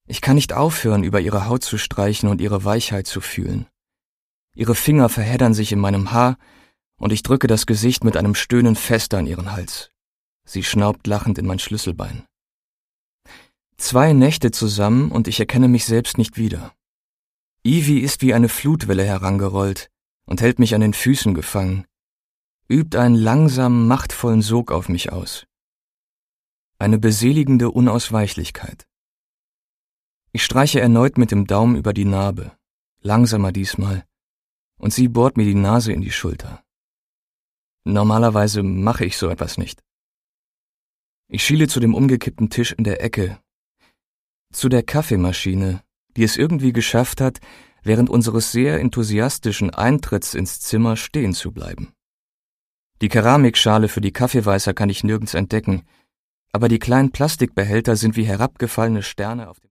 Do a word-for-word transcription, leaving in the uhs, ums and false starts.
Ich kann nicht aufhören, über ihre Haut zu streichen und ihre Weichheit zu fühlen. Ihre Finger verheddern sich in meinem Haar und ich drücke das Gesicht mit einem Stöhnen fester an ihren Hals. Sie schnaubt lachend in mein Schlüsselbein. Zwei Nächte zusammen und ich erkenne mich selbst nicht wieder. Ivy ist wie eine Flutwelle herangerollt und hält mich an den Füßen gefangen, übt einen langsamen, machtvollen Sog auf mich aus. Eine beseligende Unausweichlichkeit. Ich streiche erneut mit dem Daumen über die Narbe, langsamer diesmal, und sie bohrt mir die Nase in die Schulter. Normalerweise mache ich so etwas nicht. Ich schiele zu dem umgekippten Tisch in der Ecke, zu der Kaffeemaschine, die es irgendwie geschafft hat, während unseres sehr enthusiastischen Eintritts ins Zimmer stehen zu bleiben. Die Keramikschale für die Kaffeeweißer kann ich nirgends entdecken, aber die kleinen Plastikbehälter sind wie herabgefallene Sterne auf dem